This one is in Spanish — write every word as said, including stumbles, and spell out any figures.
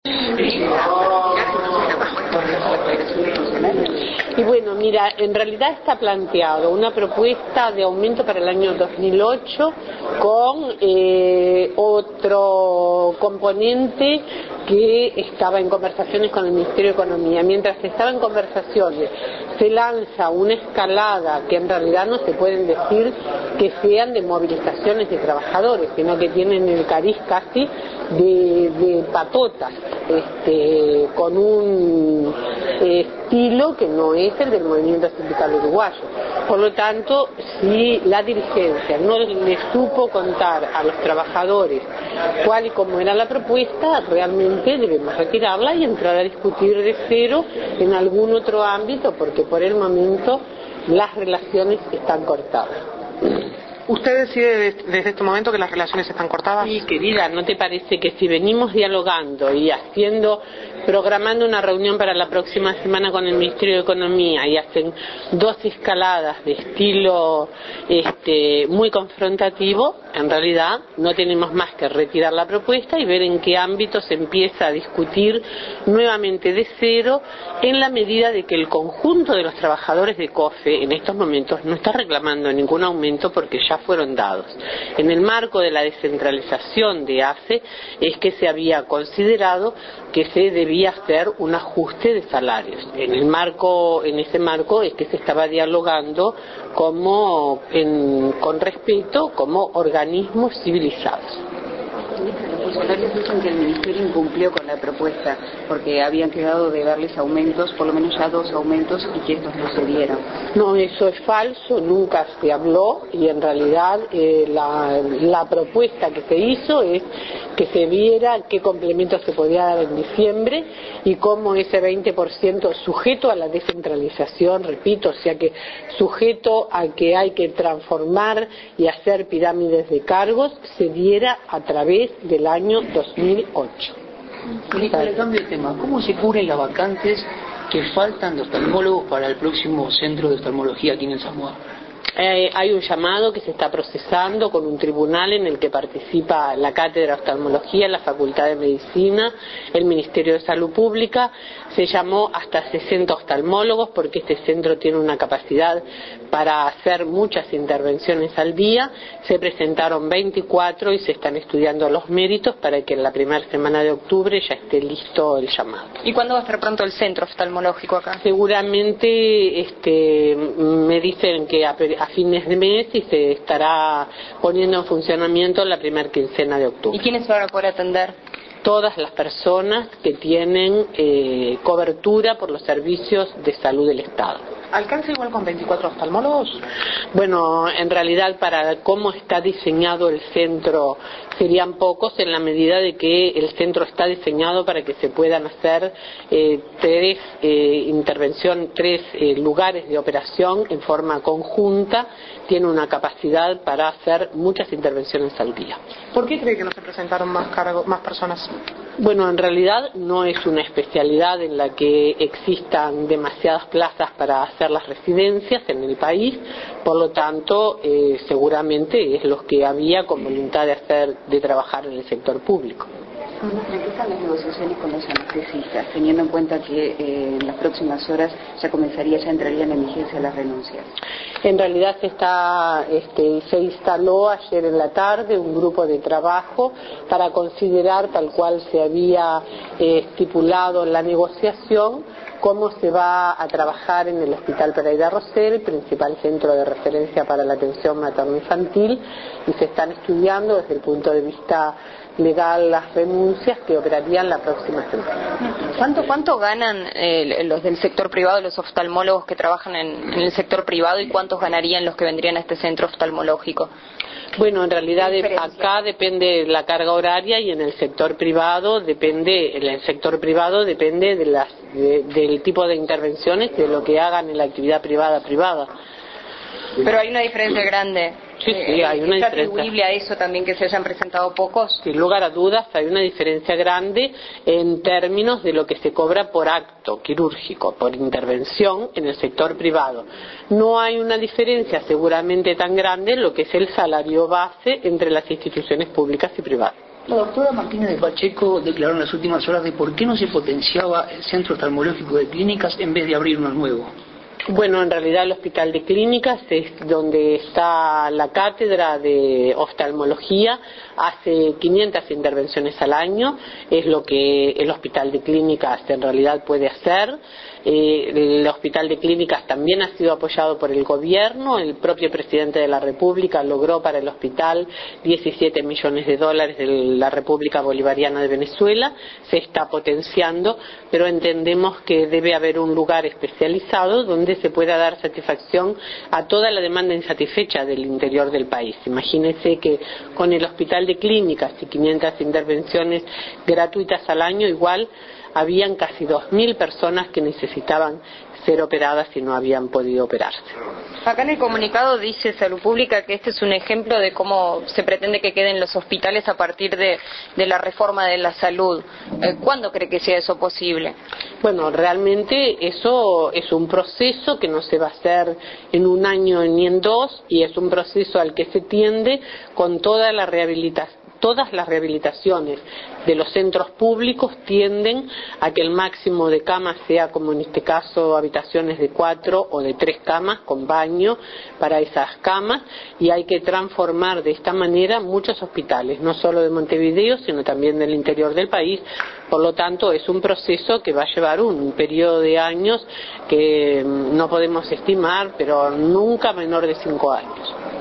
Y bueno, mira, en realidad está planteado una propuesta de aumento para el año dos mil ocho con eh, otro componente que estaba en conversaciones con el Ministerio de Economía. Mientras estaba en conversaciones, se lanza una escalada que en realidad no se pueden decir que sean de movilizaciones de trabajadores, sino que tienen el cariz casi de, de patotas, este, con un estilo que no es el del movimiento sindical uruguayo. Por lo tanto, si la dirigencia no le supo contar a los trabajadores cuál y cómo era la propuesta, realmente debemos retirarla y entrar a discutir de cero en algún otro ámbito, porque por el momento las relaciones están cortadas. ¿Usted decide desde este momento que las relaciones están cortadas? Sí, querida, ¿no te parece que si venimos dialogando y haciendo, programando una reunión para la próxima semana con el Ministerio de Economía y hacen dos escaladas de estilo este, muy confrontativo, en realidad no tenemos más que retirar la propuesta y ver en qué ámbito se empieza a discutir nuevamente de cero, en la medida de que el conjunto de los trabajadores de COFE en estos momentos no está reclamando ningún aumento porque ya fueron dados. En el marco de la descentralización de ACE es que se había considerado que se debía hacer un ajuste de salarios. En el marco, en ese marco es que se estaba dialogando como en, con respeto como organismos civilizados. Los funcionarios dicen que el Ministerio incumplió con la propuesta porque habían quedado de darles aumentos, por lo menos ya dos aumentos, y que estos no se dieron. No, eso es falso, nunca se habló y en realidad eh, la, la propuesta que se hizo es que se viera qué complemento se podía dar en diciembre y cómo ese veinte por ciento sujeto a la descentralización, repito, o sea que sujeto a que hay que transformar y hacer pirámides de cargos, se diera a través del año dos mil ocho. Ministra, le cambio de tema. ¿Cómo se cubren las vacantes que faltan de oftalmólogos para el próximo centro de oftalmología aquí en Samoa? Eh, hay un llamado que se está procesando con un tribunal en el que participa la Cátedra de Oftalmología, la Facultad de Medicina, el Ministerio de Salud Pública. Se llamó hasta sesenta oftalmólogos porque este centro tiene una capacidad para hacer muchas intervenciones al día. Se presentaron veinticuatro y se están estudiando los méritos para que en la primera semana de octubre ya esté listo el llamado. ¿Y cuándo va a estar pronto el centro oftalmológico acá? Seguramente este, me dicen que a, a fines de mes y se estará poniendo en funcionamiento la primera quincena de octubre. ¿Y quiénes van a poder atender? Todas las personas que tienen eh, cobertura por los servicios de salud del Estado. ¿Alcanza igual con veinticuatro oftalmólogos? Bueno, en realidad para cómo está diseñado el centro serían pocos en la medida de que el centro está diseñado para que se puedan hacer eh, tres eh, intervención, tres eh, lugares de operación en forma conjunta. Tiene una capacidad para hacer muchas intervenciones al día. ¿Por qué cree que no se presentaron más cargo, más personas? Bueno, en realidad no es una especialidad en la que existan demasiadas plazas para hacer las residencias en el país, por lo tanto, eh, seguramente es lo que había con voluntad de hacer, de trabajar en el sector público. ¿En qué están las negociaciones con los anestesistas, teniendo en cuenta que eh, en las próximas horas ya comenzaría, ya entrarían en vigencia las renuncias? En realidad se está, este, se instaló ayer en la tarde un grupo de trabajo para considerar, tal cual se había eh, estipulado en la negociación, cómo se va a trabajar en el Hospital Pereira Rosell, principal centro de referencia para la atención materno-infantil, y se están estudiando desde el punto de vista legal las renuncias que operarían la próxima semana. ¿Cuánto, cuánto ganan eh, los del sector privado, los oftalmólogos que trabajan en, en el sector privado, y cuántos ganarían los que vendrían a este centro oftalmológico? Bueno, en realidad acá depende la carga horaria y en el sector privado depende, en el sector privado depende de las, de, del tipo de intervenciones, de lo que hagan en la actividad privada privada. Pero hay una diferencia grande. Sí, sí, hay una ¿Es diferencia. atribuible a eso también que se hayan presentado pocos? Sin lugar a dudas hay una diferencia grande en términos de lo que se cobra por acto quirúrgico, por intervención en el sector privado. No hay una diferencia seguramente tan grande en lo que es el salario base entre las instituciones públicas y privadas. La doctora Martínez de Pacheco declaró en las últimas horas de por qué no se potenciaba el centro oftalmológico de clínicas en vez de abrir uno nuevo. Bueno, en realidad el Hospital de Clínicas es donde está la cátedra de oftalmología, hace quinientas intervenciones al año, es lo que el Hospital de Clínicas en realidad puede hacer. Eh, el Hospital de Clínicas también ha sido apoyado por el gobierno, el propio presidente de la República logró para el hospital diecisiete millones de dólares de la República Bolivariana de Venezuela, se está potenciando, pero entendemos que debe haber un lugar especializado donde se pueda dar satisfacción a toda la demanda insatisfecha del interior del país. Imagínense que con el Hospital de Clínicas y quinientas intervenciones gratuitas al año, igual habían casi dos mil personas que necesitaban ser operadas y no habían podido operarse. Acá en el comunicado dice Salud Pública que este es un ejemplo de cómo se pretende que queden los hospitales a partir de, de la reforma de la salud. Eh, ¿Cuándo cree que sea eso posible? Bueno, realmente eso es un proceso que no se va a hacer en un año ni en dos, y es un proceso al que se tiende con toda la rehabilitación. Todas las rehabilitaciones de los centros públicos tienden a que el máximo de camas sea, como en este caso, habitaciones de cuatro o de tres camas con baño para esas camas, y hay que transformar de esta manera muchos hospitales, no solo de Montevideo, sino también del interior del país. Por lo tanto, es un proceso que va a llevar un periodo de años que no podemos estimar, pero nunca menor de cinco años.